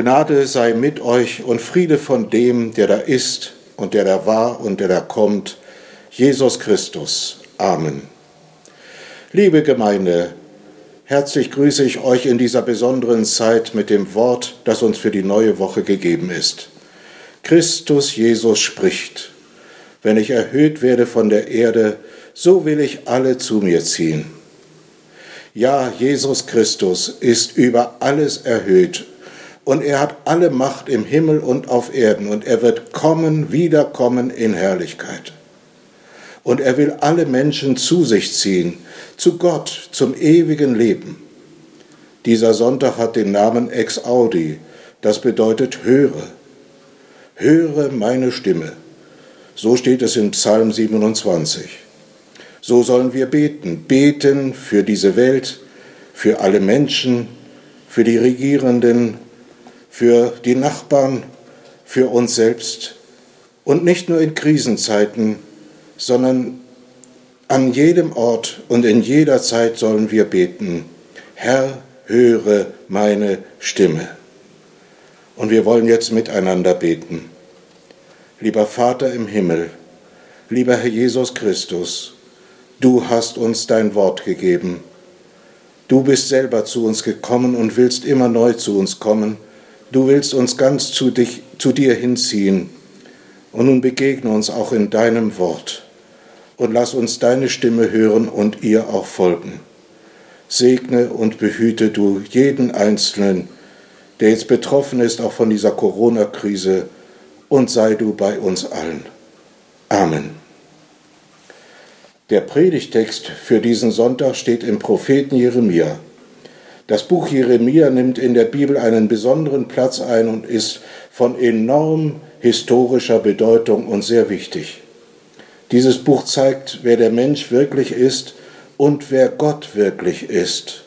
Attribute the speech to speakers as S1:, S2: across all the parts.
S1: Gnade sei mit euch und Friede von dem, der da ist und der da war und der da kommt, Jesus Christus. Amen. Liebe Gemeinde, herzlich grüße ich euch in dieser besonderen Zeit mit dem Wort, das uns für die neue Woche gegeben ist. Christus Jesus spricht: Wenn ich erhöht werde von der Erde, so will ich alle zu mir ziehen. Ja, Jesus Christus ist über alles erhöht und er hat alle Macht im Himmel und auf Erden und er wird wiederkommen in Herrlichkeit. Und er will alle Menschen zu sich ziehen, zu Gott, zum ewigen Leben. Dieser Sonntag hat den Namen Ex Audi, das bedeutet höre. Höre meine Stimme. So steht es in Psalm 27. So sollen wir beten für diese Welt, für alle Menschen, für die Regierenden, für die Nachbarn, für uns selbst und nicht nur in Krisenzeiten, sondern an jedem Ort und in jeder Zeit sollen wir beten: Herr, höre meine Stimme. Und wir wollen jetzt miteinander beten. Lieber Vater im Himmel, lieber Herr Jesus Christus, du hast uns dein Wort gegeben. Du bist selber zu uns gekommen und willst immer neu zu uns kommen. Du willst uns ganz zu dir hinziehen. Und nun begegne uns auch in deinem Wort und lass uns deine Stimme hören und ihr auch folgen. Segne und behüte du jeden Einzelnen, der jetzt betroffen ist, auch von dieser Corona-Krise, und sei du bei uns allen. Amen. Der Predigtext für diesen Sonntag steht im Propheten Jeremia. Das Buch Jeremia nimmt in der Bibel einen besonderen Platz ein und ist von enorm historischer Bedeutung und sehr wichtig. Dieses Buch zeigt, wer der Mensch wirklich ist und wer Gott wirklich ist.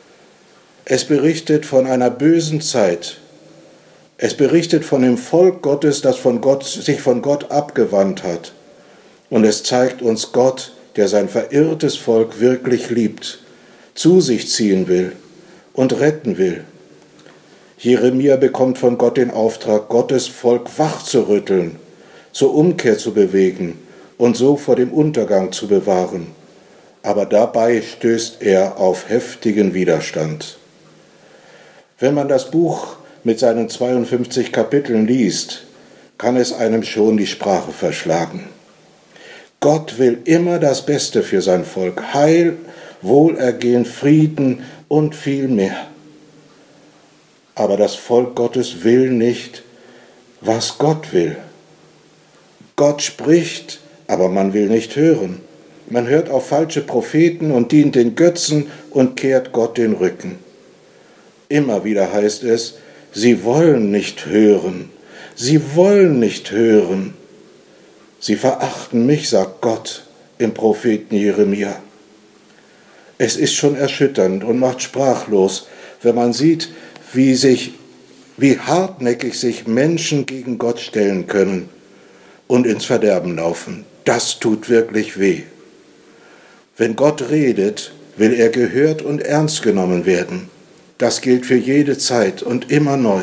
S1: Es berichtet von einer bösen Zeit. Es berichtet von dem Volk Gottes, das sich von Gott abgewandt hat. Und es zeigt uns Gott, der sein verirrtes Volk wirklich liebt, zu sich ziehen will und retten will. Jeremia bekommt von Gott den Auftrag, Gottes Volk wachzurütteln, zur Umkehr zu bewegen und so vor dem Untergang zu bewahren. Aber dabei stößt er auf heftigen Widerstand. Wenn man das Buch mit seinen 52 Kapiteln liest, kann es einem schon die Sprache verschlagen. Gott will immer das Beste für sein Volk, Heil, Wohlergehen, Frieden und viel mehr. Aber das Volk Gottes will nicht, was Gott will. Gott spricht, aber man will nicht hören. Man hört auf falsche Propheten und dient den Götzen und kehrt Gott den Rücken. Immer wieder heißt es, sie wollen nicht hören. Sie wollen nicht hören. Sie verachten mich, sagt Gott im Propheten Jeremia. Es ist schon erschütternd und macht sprachlos, wenn man sieht, wie hartnäckig sich Menschen gegen Gott stellen können und ins Verderben laufen. Das tut wirklich weh. Wenn Gott redet, will er gehört und ernst genommen werden. Das gilt für jede Zeit und immer neu.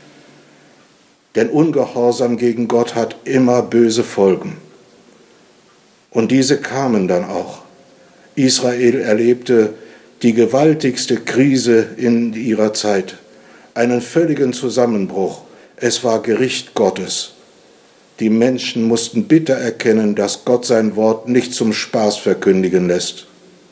S1: Denn Ungehorsam gegen Gott hat immer böse Folgen. Und diese kamen dann auch. Israel erlebte die gewaltigste Krise in ihrer Zeit, einen völligen Zusammenbruch. Es war Gericht Gottes. Die Menschen mussten bitter erkennen, dass Gott sein Wort nicht zum Spaß verkündigen lässt.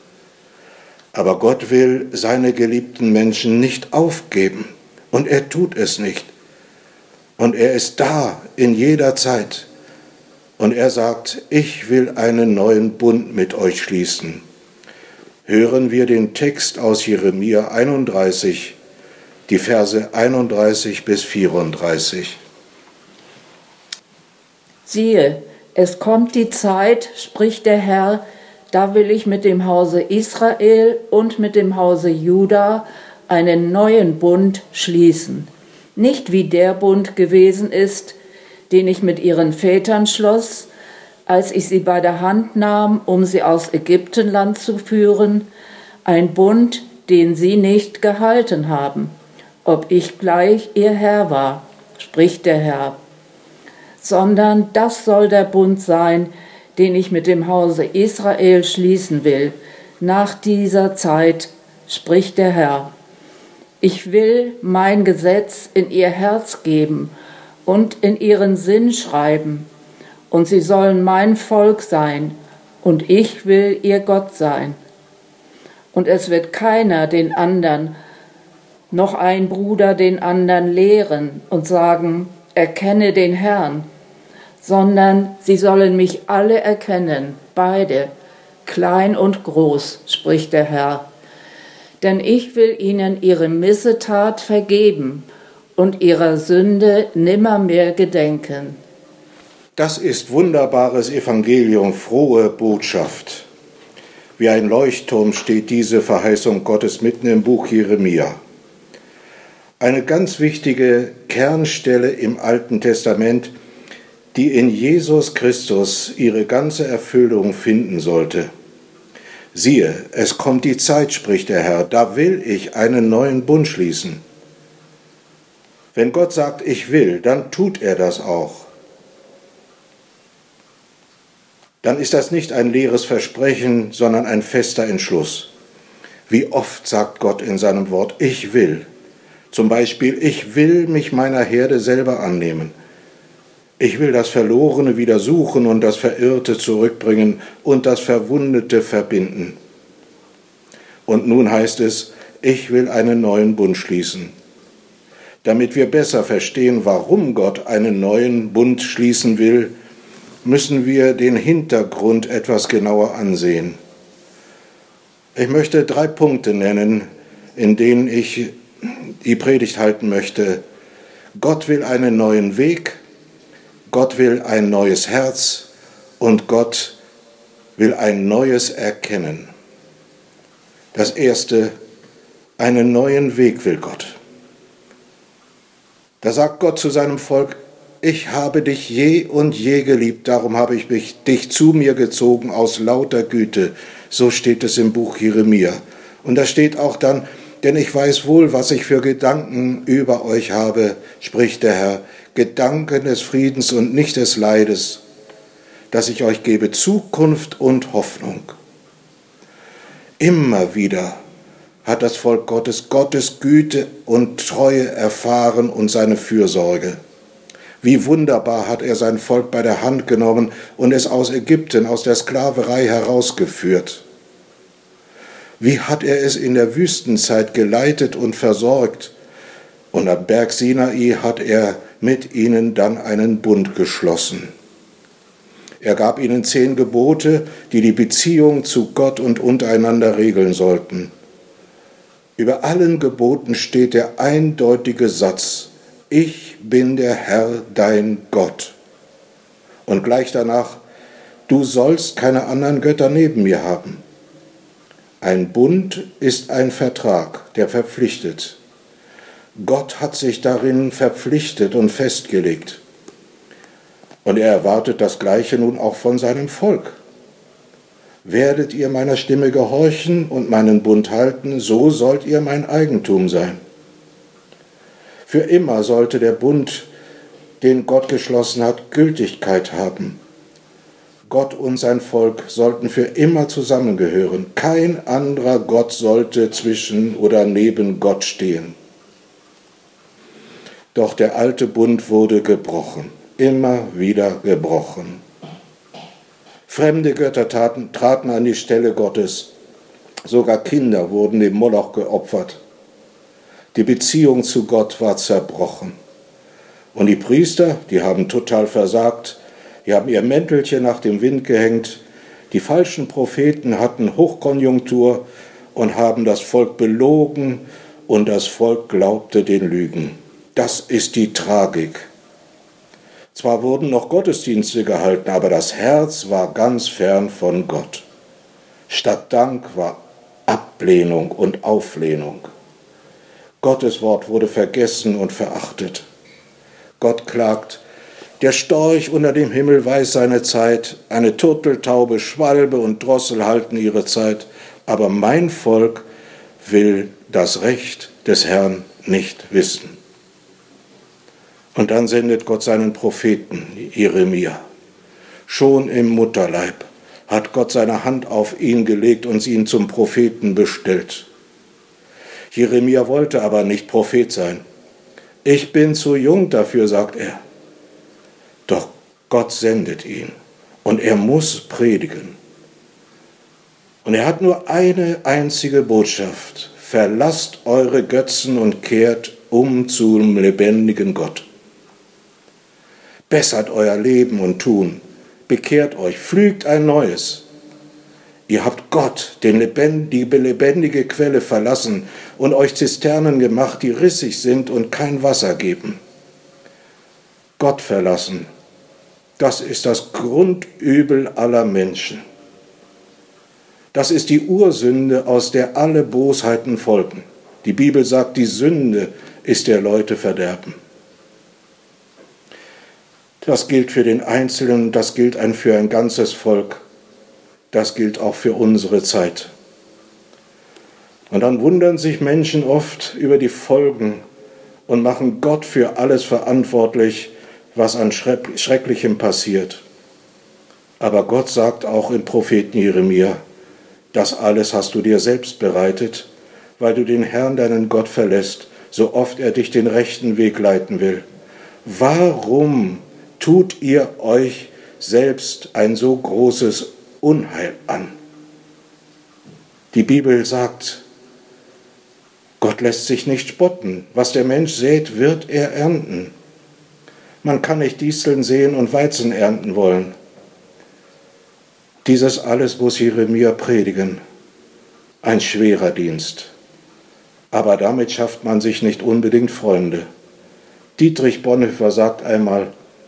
S1: Aber Gott will seine geliebten Menschen nicht aufgeben. Und er tut es nicht. Und er ist da in jeder Zeit. Und er sagt, ich will einen neuen Bund mit euch schließen. Hören wir den Text aus Jeremia 31, die Verse 31 bis 34.
S2: Siehe, es kommt die Zeit, spricht der Herr, da will ich mit dem Hause Israel und mit dem Hause Juda einen neuen Bund schließen. Nicht wie der Bund gewesen ist, den ich mit ihren Vätern schloss, als ich sie bei der Hand nahm, um sie aus Ägyptenland zu führen, ein Bund, den sie nicht gehalten haben, ob ich gleich ihr Herr war, spricht der Herr. Sondern das soll der Bund sein, den ich mit dem Hause Israel schließen will, nach dieser Zeit, spricht der Herr. Ich will mein Gesetz in ihr Herz geben und in ihren Sinn schreiben, und sie sollen mein Volk sein, und ich will ihr Gott sein. Und es wird keiner den anderen, noch ein Bruder den anderen lehren und sagen, erkenne den Herrn, sondern sie sollen mich alle erkennen, beide, klein und groß, spricht der Herr. Denn ich will ihnen ihre Missetat vergeben und ihrer Sünde nimmermehr gedenken.
S1: Das ist wunderbares Evangelium, frohe Botschaft. Wie ein Leuchtturm steht diese Verheißung Gottes mitten im Buch Jeremia. Eine ganz wichtige Kernstelle im Alten Testament, die in Jesus Christus ihre ganze Erfüllung finden sollte. Siehe, es kommt die Zeit, spricht der Herr, da will ich einen neuen Bund schließen. Wenn Gott sagt, ich will, dann tut er das auch. Dann ist das nicht ein leeres Versprechen, sondern ein fester Entschluss. Wie oft sagt Gott in seinem Wort, ich will. Zum Beispiel, ich will mich meiner Herde selber annehmen. Ich will das Verlorene wieder suchen und das Verirrte zurückbringen und das Verwundete verbinden. Und nun heißt es, ich will einen neuen Bund schließen. Damit wir besser verstehen, warum Gott einen neuen Bund schließen will, müssen wir den Hintergrund etwas genauer ansehen. Ich möchte 3 Punkte nennen, in denen ich die Predigt halten möchte. Gott will einen neuen Weg, Gott will ein neues Herz und Gott will ein neues Erkennen. Das Erste, einen neuen Weg will Gott. Da sagt Gott zu seinem Volk, ich habe dich je und je geliebt, darum habe ich dich zu mir gezogen aus lauter Güte. So steht es im Buch Jeremia. Und da steht auch dann, denn ich weiß wohl, was ich für Gedanken über euch habe, spricht der Herr, Gedanken des Friedens und nicht des Leides, dass ich euch gebe Zukunft und Hoffnung. Immer wieder hat das Volk Gottes Güte und Treue erfahren und seine Fürsorge. Wie wunderbar hat er sein Volk bei der Hand genommen und es aus Ägypten, aus der Sklaverei herausgeführt. Wie hat er es in der Wüstenzeit geleitet und versorgt. Und am Berg Sinai hat er mit ihnen dann einen Bund geschlossen. Er gab ihnen 10 Gebote, die die Beziehung zu Gott und untereinander regeln sollten. Über allen Geboten steht der eindeutige Satz, ich bin der Herr, dein Gott. Und gleich danach, du sollst keine anderen Götter neben mir haben. Ein Bund ist ein Vertrag, der verpflichtet. Gott hat sich darin verpflichtet und festgelegt. Und er erwartet das Gleiche nun auch von seinem Volk. Werdet ihr meiner Stimme gehorchen und meinen Bund halten, so sollt ihr mein Eigentum sein. Für immer sollte der Bund, den Gott geschlossen hat, Gültigkeit haben. Gott und sein Volk sollten für immer zusammengehören. Kein anderer Gott sollte zwischen oder neben Gott stehen. Doch der alte Bund wurde gebrochen, immer wieder gebrochen. Fremde Götter traten an die Stelle Gottes. Sogar Kinder wurden dem Moloch geopfert. Die Beziehung zu Gott war zerbrochen. Und die Priester, die haben total versagt, die haben ihr Mäntelchen nach dem Wind gehängt. Die falschen Propheten hatten Hochkonjunktur und haben das Volk belogen und das Volk glaubte den Lügen. Das ist die Tragik. Zwar wurden noch Gottesdienste gehalten, aber das Herz war ganz fern von Gott. Statt Dank war Ablehnung und Auflehnung. Gottes Wort wurde vergessen und verachtet. Gott klagt, der Storch unter dem Himmel weiß seine Zeit, eine Turteltaube, Schwalbe und Drossel halten ihre Zeit, aber mein Volk will das Recht des Herrn nicht wissen. Und dann sendet Gott seinen Propheten Jeremia. Schon im Mutterleib hat Gott seine Hand auf ihn gelegt und ihn zum Propheten bestellt. Jeremia wollte aber nicht Prophet sein. Ich bin zu jung dafür, sagt er. Doch Gott sendet ihn und er muss predigen. Und er hat nur eine einzige Botschaft. Verlasst eure Götzen und kehrt um zum lebendigen Gott. Bessert euer Leben und Tun. Bekehrt euch, pflügt ein neues. Ihr habt Gott, die lebendige Quelle, verlassen und euch Zisternen gemacht, die rissig sind und kein Wasser geben. Gott verlassen, das ist das Grundübel aller Menschen. Das ist die Ursünde, aus der alle Bosheiten folgen. Die Bibel sagt, die Sünde ist der Leute Verderben. Das gilt für den Einzelnen, das gilt für ein ganzes Volk. Das gilt auch für unsere Zeit. Und dann wundern sich Menschen oft über die Folgen und machen Gott für alles verantwortlich, was an Schrecklichem passiert. Aber Gott sagt auch im Propheten Jeremia, das alles hast du dir selbst bereitet, weil du den Herrn, deinen Gott, verlässt, so oft er dich den rechten Weg leiten will. Warum tut ihr euch selbst ein so großes Unheil an? Die Bibel sagt, Gott lässt sich nicht spotten. Was der Mensch sät, wird er ernten. Man kann nicht Disteln säen und Weizen ernten wollen. Dieses alles muss Jeremia predigen. Ein schwerer Dienst. Aber damit schafft man sich nicht unbedingt Freunde. Dietrich Bonhoeffer sagt einmal,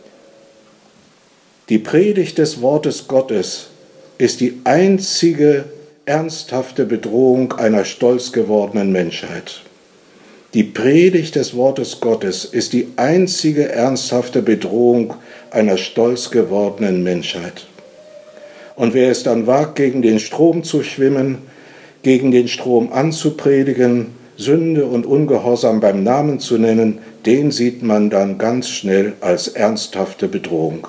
S1: die Predigt des Wortes Gottes ist die einzige ernsthafte Bedrohung einer stolz gewordenen Menschheit. Die Predigt des Wortes Gottes ist die einzige ernsthafte Bedrohung einer stolz gewordenen Menschheit. Und wer es dann wagt, gegen den Strom zu schwimmen, gegen den Strom anzupredigen, Sünde und Ungehorsam beim Namen zu nennen, den sieht man dann ganz schnell als ernsthafte Bedrohung.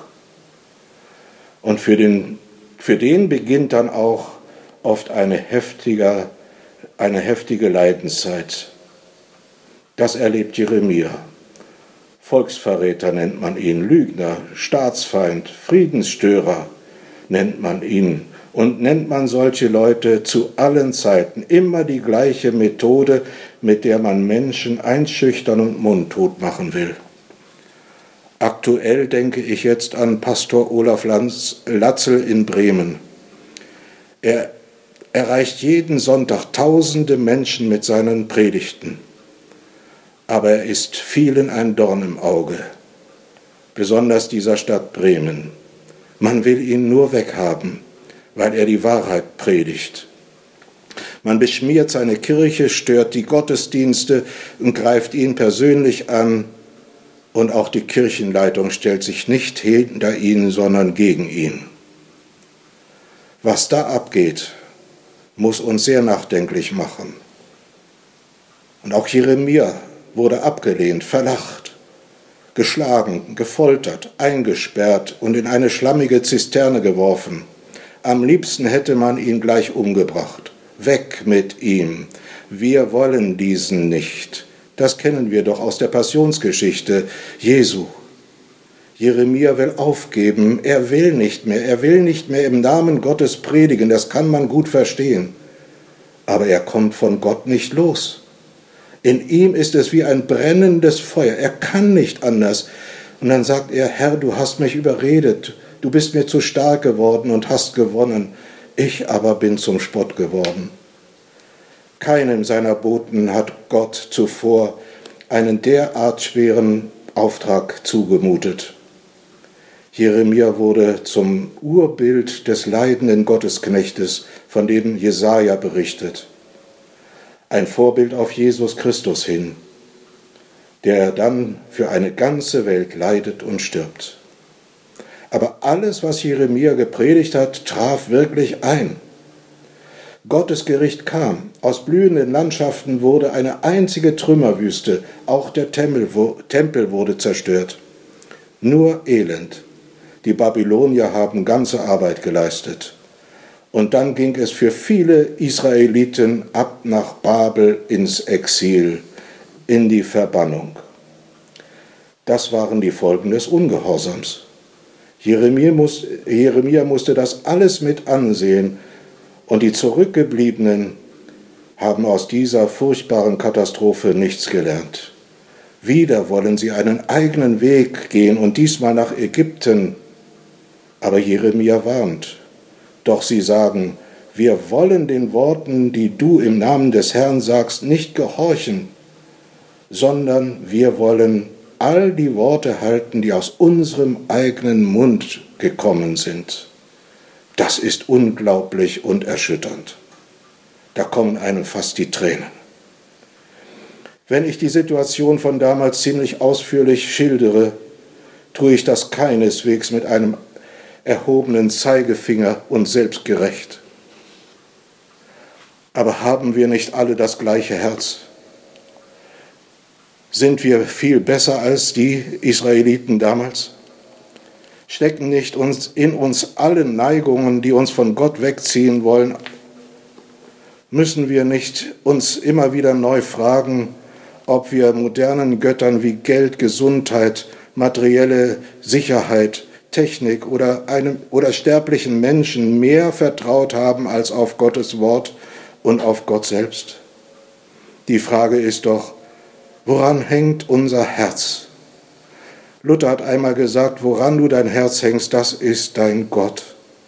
S1: Und für den beginnt dann auch oft eine heftige Leidenszeit. Das erlebt Jeremia. Volksverräter nennt man ihn, Lügner, Staatsfeind, Friedensstörer nennt man ihn. Und nennt man solche Leute zu allen Zeiten immer die gleiche Methode, mit der man Menschen einschüchtern und mundtot machen will. Aktuell denke ich jetzt an Pastor Olaf Latzel in Bremen. Er erreicht jeden Sonntag tausende Menschen mit seinen Predigten. Aber er ist vielen ein Dorn im Auge, besonders dieser Stadt Bremen. Man will ihn nur weghaben, weil er die Wahrheit predigt. Man beschmiert seine Kirche, stört die Gottesdienste und greift ihn persönlich an. Und auch die Kirchenleitung stellt sich nicht hinter ihn, sondern gegen ihn. Was da abgeht, muss uns sehr nachdenklich machen. Und auch Jeremia wurde abgelehnt, verlacht, geschlagen, gefoltert, eingesperrt und in eine schlammige Zisterne geworfen. Am liebsten hätte man ihn gleich umgebracht. Weg mit ihm. Wir wollen diesen nicht. Das kennen wir doch aus der Passionsgeschichte Jesu. Jeremia will aufgeben. Er will nicht mehr. Er will nicht mehr im Namen Gottes predigen. Das kann man gut verstehen. Aber er kommt von Gott nicht los. In ihm ist es wie ein brennendes Feuer. Er kann nicht anders. Und dann sagt er, Herr, du hast mich überredet. Du bist mir zu stark geworden und hast gewonnen. Ich aber bin zum Spott geworden. Keinem seiner Boten hat Gott zuvor einen derart schweren Auftrag zugemutet. Jeremia wurde zum Urbild des leidenden Gottesknechtes, von dem Jesaja berichtet. Ein Vorbild auf Jesus Christus hin, der dann für eine ganze Welt leidet und stirbt. Aber alles, was Jeremia gepredigt hat, traf wirklich ein. Gottes Gericht kam. Aus blühenden Landschaften wurde eine einzige Trümmerwüste. Auch der Tempel wurde zerstört. Nur Elend. Die Babylonier haben ganze Arbeit geleistet. Und dann ging es für viele Israeliten ab nach Babel ins Exil, in die Verbannung. Das waren die Folgen des Ungehorsams. Jeremia musste das alles mit ansehen, und die Zurückgebliebenen haben aus dieser furchtbaren Katastrophe nichts gelernt. Wieder wollen sie einen eigenen Weg gehen und diesmal nach Ägypten. Aber Jeremia warnt. Doch sie sagen, wir wollen den Worten, die du im Namen des Herrn sagst, nicht gehorchen, sondern wir wollen all die Worte halten, die aus unserem eigenen Mund gekommen sind. Das ist unglaublich und erschütternd. Da kommen einem fast die Tränen. Wenn ich die Situation von damals ziemlich ausführlich schildere, tue ich das keineswegs mit einem erhobenen Zeigefinger und selbstgerecht. Aber haben wir nicht alle das gleiche Herz? Sind wir viel besser als die Israeliten damals? Stecken nicht in uns alle Neigungen, die uns von Gott wegziehen wollen? Müssen wir nicht uns immer wieder neu fragen, ob wir modernen Göttern wie Geld, Gesundheit, materielle Sicherheit, Technik oder sterblichen Menschen mehr vertraut haben als auf Gottes Wort und auf Gott selbst? Die Frage ist doch, woran hängt unser Herz? Luther hat einmal gesagt, woran du dein Herz hängst, das ist dein Gott.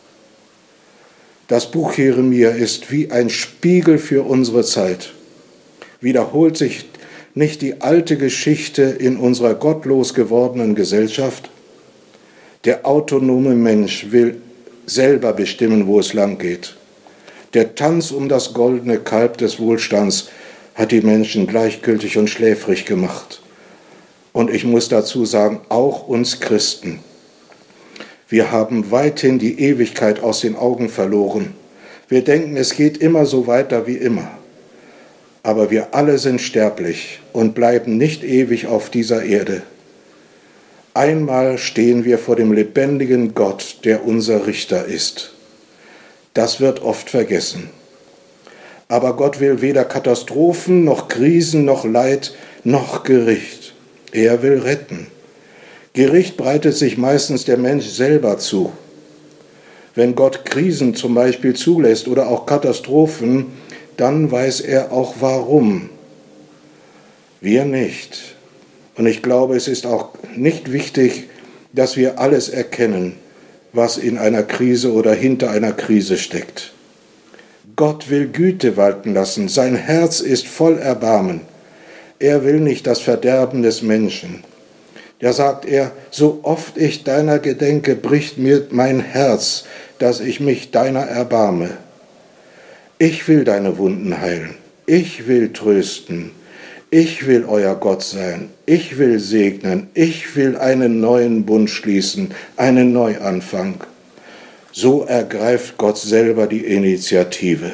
S1: Das Buch Jeremia ist wie ein Spiegel für unsere Zeit. Wiederholt sich nicht die alte Geschichte in unserer gottlos gewordenen Gesellschaft? Der autonome Mensch will selber bestimmen, wo es lang geht. Der Tanz um das goldene Kalb des Wohlstands hat die Menschen gleichgültig und schläfrig gemacht. Und ich muss dazu sagen, auch uns Christen. Wir haben weithin die Ewigkeit aus den Augen verloren. Wir denken, es geht immer so weiter wie immer. Aber wir alle sind sterblich und bleiben nicht ewig auf dieser Erde. Einmal stehen wir vor dem lebendigen Gott, der unser Richter ist. Das wird oft vergessen. Aber Gott will weder Katastrophen, noch Krisen, noch Leid, noch Gericht. Er will retten. Gericht breitet sich meistens der Mensch selber zu. Wenn Gott Krisen zum Beispiel zulässt oder auch Katastrophen, dann weiß er auch warum. Wir nicht. Und ich glaube, es ist auch nicht wichtig, dass wir alles erkennen, was in einer Krise oder hinter einer Krise steckt. Gott will Güte walten lassen. Sein Herz ist voll Erbarmen. Er will nicht das Verderben des Menschen. Da sagt er, so oft ich deiner gedenke, bricht mir mein Herz, dass ich mich deiner erbarme. Ich will deine Wunden heilen. Ich will trösten. Ich will euer Gott sein. Ich will segnen. Ich will einen neuen Bund schließen, einen Neuanfang. So ergreift Gott selber die Initiative.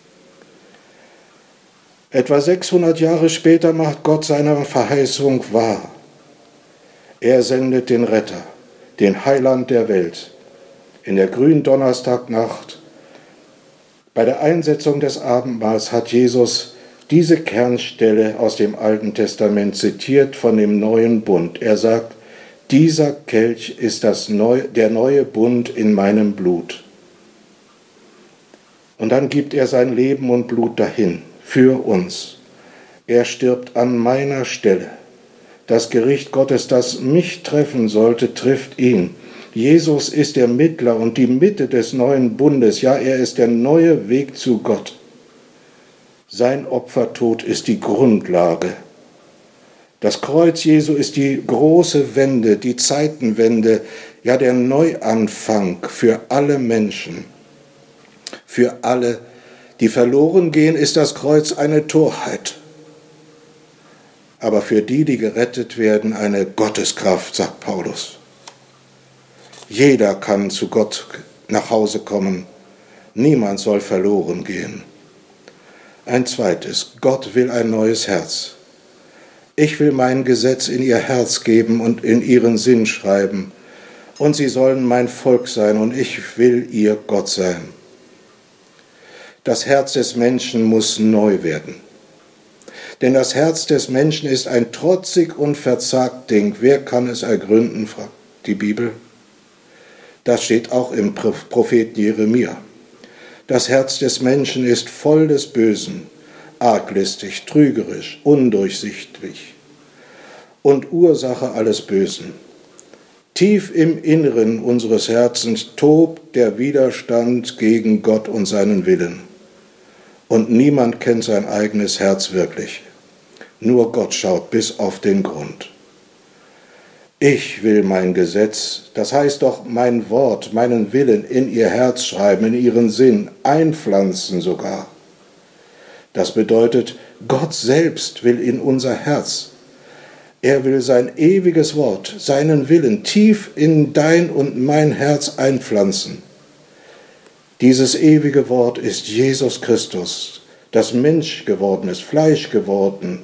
S1: Etwa 600 Jahre später macht Gott seine Verheißung wahr. Er sendet den Retter, den Heiland der Welt. In der Gründonnerstagnacht, bei der Einsetzung des Abendmahls, hat Jesus diese Kernstelle aus dem Alten Testament zitiert von dem neuen Bund. Er sagt, dieser Kelch ist der neue Bund in meinem Blut. Und dann gibt er sein Leben und Blut dahin, für uns. Er stirbt an meiner Stelle. Das Gericht Gottes, das mich treffen sollte, trifft ihn. Jesus ist der Mittler und die Mitte des neuen Bundes. Ja, er ist der neue Weg zu Gott. Sein Opfertod ist die Grundlage. Das Kreuz Jesu ist die große Wende, die Zeitenwende, ja der Neuanfang für alle Menschen. Für alle, die verloren gehen, ist das Kreuz eine Torheit. Aber für die, die gerettet werden, eine Gotteskraft, sagt Paulus. Jeder kann zu Gott nach Hause kommen. Niemand soll verloren gehen. Ein zweites, Gott will ein neues Herz. Ich will mein Gesetz in ihr Herz geben und in ihren Sinn schreiben. Und sie sollen mein Volk sein und ich will ihr Gott sein. Das Herz des Menschen muss neu werden. Denn das Herz des Menschen ist ein trotzig und verzagt Ding. Wer kann es ergründen, fragt die Bibel. Das steht auch im Propheten Jeremia. Das Herz des Menschen ist voll des Bösen, arglistig, trügerisch, undurchsichtig und Ursache alles Bösen. Tief im Inneren unseres Herzens tobt der Widerstand gegen Gott und seinen Willen. Und niemand kennt sein eigenes Herz wirklich. Nur Gott schaut bis auf den Grund. Ich will mein Gesetz, das heißt doch mein Wort, meinen Willen in ihr Herz schreiben, in ihren Sinn, einpflanzen sogar. Das bedeutet, Gott selbst will in unser Herz. Er will sein ewiges Wort, seinen Willen tief in dein und mein Herz einpflanzen. Dieses ewige Wort ist Jesus Christus, das Mensch geworden ist, Fleisch geworden.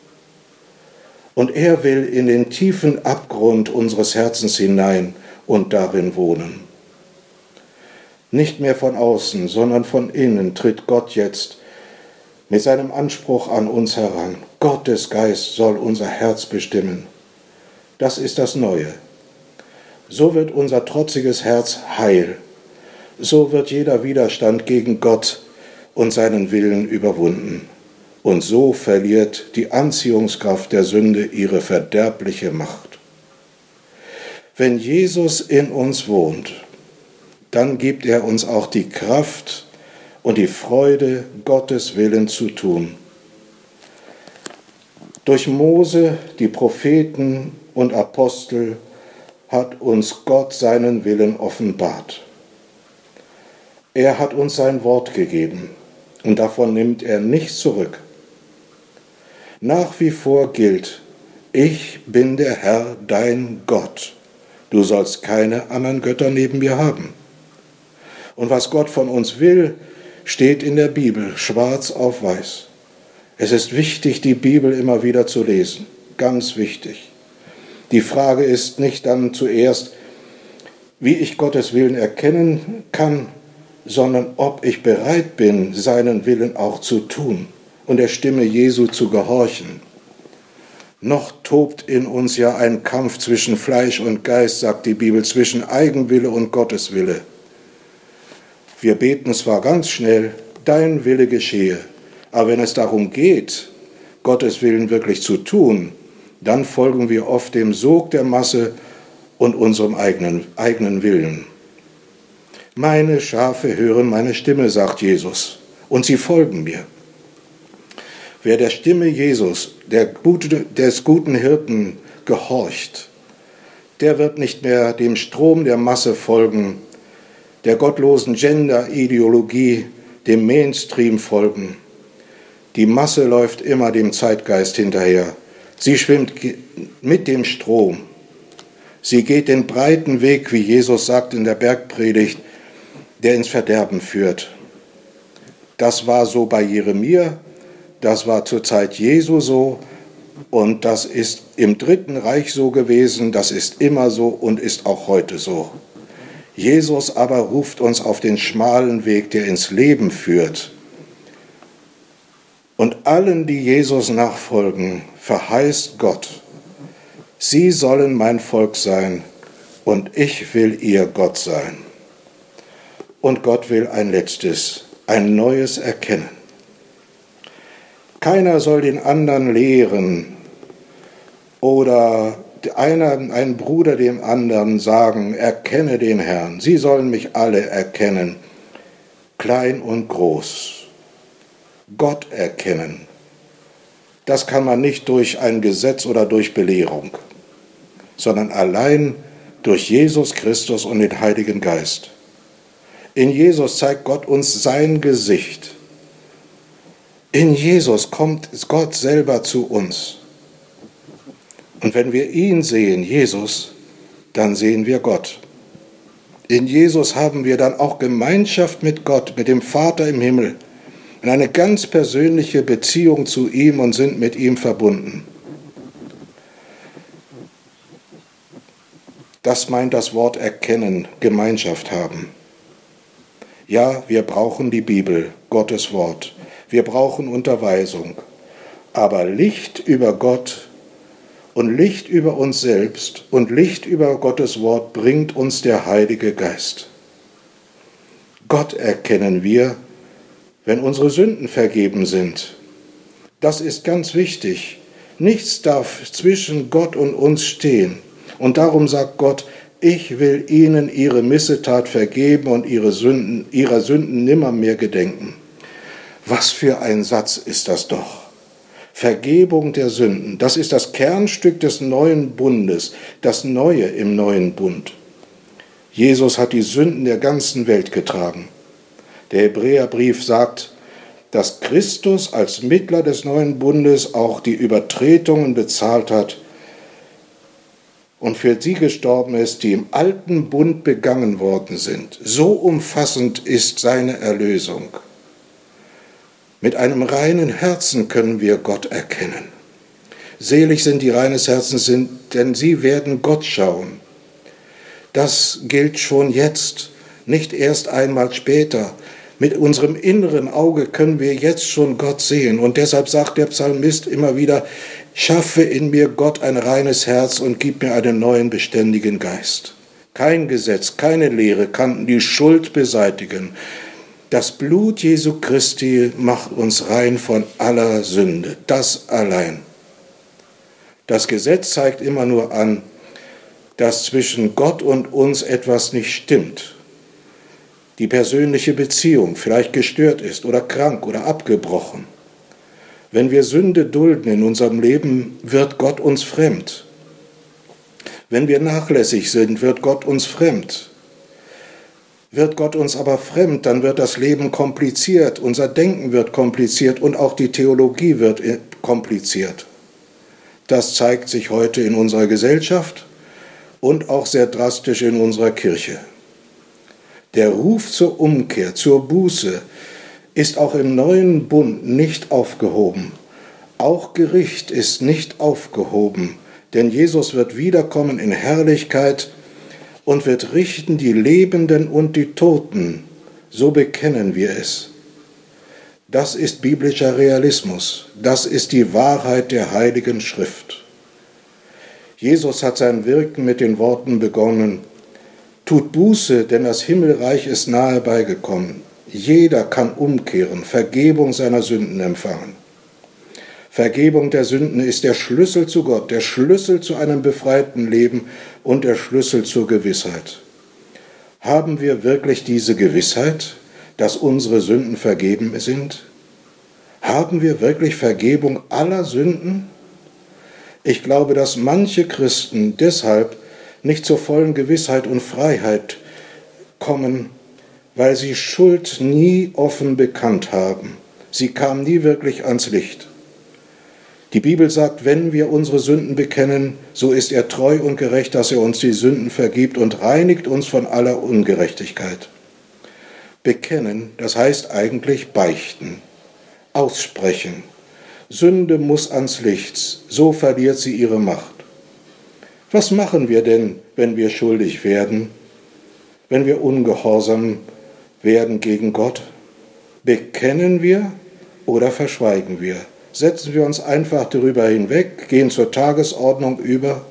S1: Und er will in den tiefen Abgrund unseres Herzens hinein und darin wohnen. Nicht mehr von außen, sondern von innen tritt Gott jetzt mit seinem Anspruch an uns heran. Gottes Geist soll unser Herz bestimmen. Das ist das Neue. So wird unser trotziges Herz heil. So wird jeder Widerstand gegen Gott und seinen Willen überwunden. Und so verliert die Anziehungskraft der Sünde ihre verderbliche Macht. Wenn Jesus in uns wohnt, dann gibt er uns auch die Kraft und die Freude, Gottes Willen zu tun. Durch Mose, die Propheten und Apostel hat uns Gott seinen Willen offenbart. Er hat uns sein Wort gegeben und davon nimmt er nichts zurück. Nach wie vor gilt, ich bin der Herr, dein Gott. Du sollst keine anderen Götter neben mir haben. Und was Gott von uns will, steht in der Bibel, schwarz auf weiß. Es ist wichtig, die Bibel immer wieder zu lesen, ganz wichtig. Die Frage ist nicht dann zuerst, wie ich Gottes Willen erkennen kann, sondern ob ich bereit bin, seinen Willen auch zu tun und der Stimme Jesu zu gehorchen. Noch tobt in uns ja ein Kampf zwischen Fleisch und Geist, sagt die Bibel, zwischen Eigenwille und Gotteswille. Wir beten zwar ganz schnell, dein Wille geschehe, aber wenn es darum geht, Gottes Willen wirklich zu tun, dann folgen wir oft dem Sog der Masse und unserem eigenen Willen. Meine Schafe hören meine Stimme, sagt Jesus, und sie folgen mir. Wer der Stimme Jesus, des guten Hirten, gehorcht, der wird nicht mehr dem Strom der Masse folgen, der gottlosen Gender-Ideologie, dem Mainstream folgen. Die Masse läuft immer dem Zeitgeist hinterher. Sie schwimmt mit dem Strom. Sie geht den breiten Weg, wie Jesus sagt in der Bergpredigt, der ins Verderben führt. Das war so bei Jeremia, das war zur Zeit Jesu so und das ist im Dritten Reich so gewesen, das ist immer so und ist auch heute so. Jesus aber ruft uns auf den schmalen Weg, der ins Leben führt. Und allen, die Jesus nachfolgen, verheißt Gott, sie sollen mein Volk sein und ich will ihr Gott sein. Und Gott will ein letztes, ein neues erkennen. Keiner soll den anderen lehren oder ein Bruder dem anderen sagen, erkenne den Herrn. Sie sollen mich alle erkennen, klein und groß. Gott erkennen. Das kann man nicht durch ein Gesetz oder durch Belehrung, sondern allein durch Jesus Christus und den Heiligen Geist. In Jesus zeigt Gott uns sein Gesicht. In Jesus kommt Gott selber zu uns. Und wenn wir ihn sehen, Jesus, dann sehen wir Gott. In Jesus haben wir dann auch Gemeinschaft mit Gott, mit dem Vater im Himmel. in eine ganz persönliche Beziehung zu ihm und sind mit ihm verbunden. Das meint das Wort erkennen, Gemeinschaft haben. Ja, wir brauchen die Bibel, Gottes Wort. Wir brauchen Unterweisung. Aber Licht über Gott und Licht über uns selbst und Licht über Gottes Wort bringt uns der Heilige Geist. Gott erkennen wir, wenn unsere Sünden vergeben sind. Das ist ganz wichtig. Nichts darf zwischen Gott und uns stehen. Und darum sagt Gott, ich will ihnen ihre Missetat vergeben und ihrer Sünden nimmermehr gedenken. Was für ein Satz ist das doch. Vergebung der Sünden, das ist das Kernstück des neuen Bundes, das Neue im neuen Bund. Jesus hat die Sünden der ganzen Welt getragen. Der Hebräerbrief sagt, dass Christus als Mittler des neuen Bundes auch die Übertretungen bezahlt hat und für sie gestorben ist, die im alten Bund begangen worden sind. So umfassend ist seine Erlösung. Mit einem reinen Herzen können wir Gott erkennen. Selig sind die reines Herzens sind, denn sie werden Gott schauen. Das gilt schon jetzt, nicht erst einmal später. Mit unserem inneren Auge können wir jetzt schon Gott sehen. Und deshalb sagt der Psalmist immer wieder, schaffe in mir Gott ein reines Herz und gib mir einen neuen beständigen Geist. Kein Gesetz, keine Lehre kann die Schuld beseitigen. Das Blut Jesu Christi macht uns rein von aller Sünde, das allein. Das Gesetz zeigt immer nur an, dass zwischen Gott und uns etwas nicht stimmt. Die persönliche Beziehung vielleicht gestört ist oder krank oder abgebrochen. Wenn wir Sünde dulden in unserem Leben, wird Gott uns fremd. Wenn wir nachlässig sind, wird Gott uns fremd. Wird Gott uns aber fremd, dann wird das Leben kompliziert, unser Denken wird kompliziert und auch die Theologie wird kompliziert. Das zeigt sich heute in unserer Gesellschaft und auch sehr drastisch in unserer Kirche. Der Ruf zur Umkehr, zur Buße ist auch im neuen Bund nicht aufgehoben. Auch Gericht ist nicht aufgehoben, denn Jesus wird wiederkommen in Herrlichkeit und wird richten die Lebenden und die Toten. So bekennen wir es. Das ist biblischer Realismus. Das ist die Wahrheit der Heiligen Schrift. Jesus hat sein Wirken mit den Worten begonnen, tut Buße, denn das Himmelreich ist nahe beigekommen. Jeder kann umkehren, Vergebung seiner Sünden empfangen. Vergebung der Sünden ist der Schlüssel zu Gott, der Schlüssel zu einem befreiten Leben und der Schlüssel zur Gewissheit. Haben wir wirklich diese Gewissheit, dass unsere Sünden vergeben sind? Haben wir wirklich Vergebung aller Sünden? Ich glaube, dass manche Christen deshalb nicht zur vollen Gewissheit und Freiheit kommen, weil sie Schuld nie offen bekannt haben. Sie kam nie wirklich ans Licht. Die Bibel sagt, wenn wir unsere Sünden bekennen, so ist er treu und gerecht, dass er uns die Sünden vergibt und reinigt uns von aller Ungerechtigkeit. Bekennen, das heißt eigentlich beichten, aussprechen. Sünde muss ans Licht, so verliert sie ihre Macht. Was machen wir denn, wenn wir schuldig werden, wenn wir ungehorsam werden gegen Gott? Bekennen wir oder verschweigen wir? Setzen wir uns einfach darüber hinweg, gehen zur Tagesordnung über?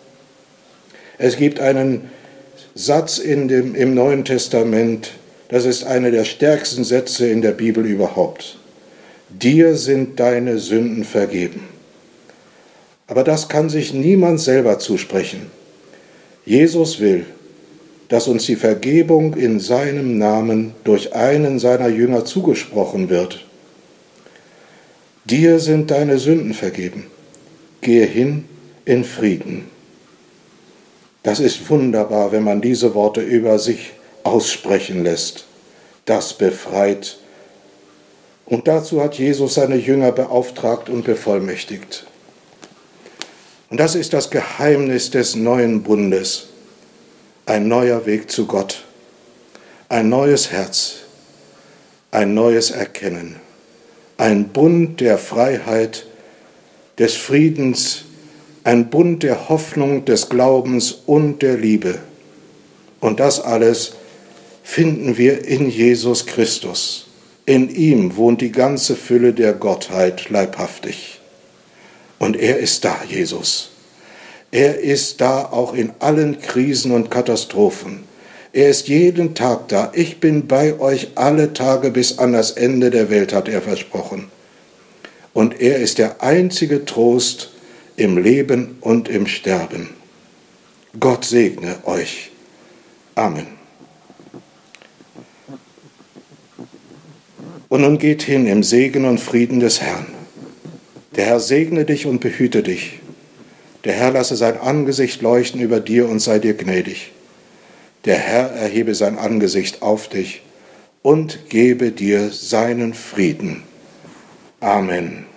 S1: Es gibt einen Satz im Neuen Testament, das ist einer der stärksten Sätze in der Bibel überhaupt. Dir sind deine Sünden vergeben. Aber das kann sich niemand selber zusprechen. Jesus will, dass uns die Vergebung in seinem Namen durch einen seiner Jünger zugesprochen wird. Dir sind deine Sünden vergeben. Gehe hin in Frieden. Das ist wunderbar, wenn man diese Worte über sich aussprechen lässt. Das befreit. Und dazu hat Jesus seine Jünger beauftragt und bevollmächtigt. Und das ist das Geheimnis des neuen Bundes. Ein neuer Weg zu Gott, ein neues Herz, ein neues Erkennen. ein Bund der Freiheit, des Friedens, ein Bund der Hoffnung, des Glaubens und der Liebe. Und das alles finden wir in Jesus Christus. In ihm wohnt die ganze Fülle der Gottheit leibhaftig. Und er ist da, Jesus. Er ist da auch in allen Krisen und Katastrophen. Er ist jeden Tag da. Ich bin bei euch alle Tage bis an das Ende der Welt, hat er versprochen. Und er ist der einzige Trost im Leben und im Sterben. Gott segne euch. Amen. Und nun geht hin im Segen und Frieden des Herrn. Der Herr segne dich und behüte dich. Der Herr lasse sein Angesicht leuchten über dir und sei dir gnädig. Der Herr erhebe sein Angesicht auf dich und gebe dir seinen Frieden. Amen.